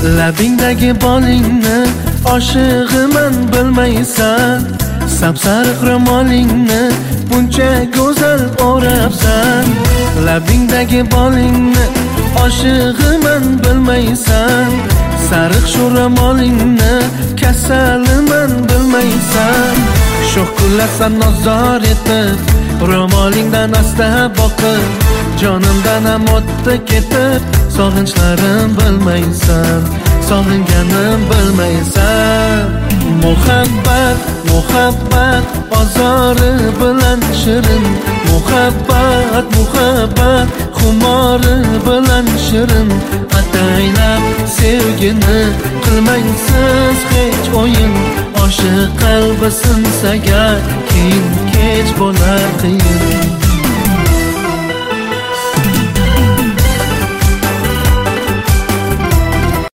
Labingdagi bolingni oshig'iman bilmaysan, sapsariq ro'molingni buncha go'zal o'rabsan. Labingdagi bolingni oshig'iman bilmaysan, sariq shu ro'molingni kasaliman bilmaysan. Sho'x kunlarsan nozor etib, ro'molingdan asta boqib, jonimdan ham o'tdi ketib, sog'inchlarim bilmaysan, sog'inganim bilmaysan. Muhabbat, muhabbat ozori bilan shirin, muhabbat, muhabbat xumori bilan shirin. Ataylab sevgini qilmaysiz hech o'yin, oshiq qalbi sinsaga keyin kech bo'lar qiyin.